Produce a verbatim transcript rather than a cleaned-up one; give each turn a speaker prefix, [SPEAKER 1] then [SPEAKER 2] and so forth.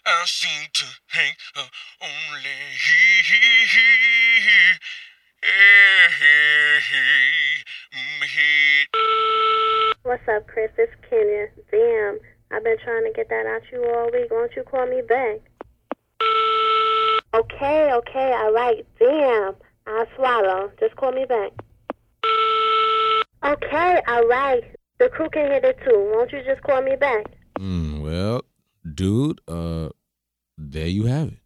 [SPEAKER 1] I seem to hang uh, only he, he, he, he. Hey, hey, hey, mm, hey.
[SPEAKER 2] What's up, Chris? It's Kenya. Damn, I've been trying to get that out you all week. Why don't you call me back? Okay, okay, all right. Damn, I'll swallow. Just call me back. Okay, all right. The crew can hit it too. Won't you just call me back?
[SPEAKER 3] Mm, well, dude, uh, there you have it.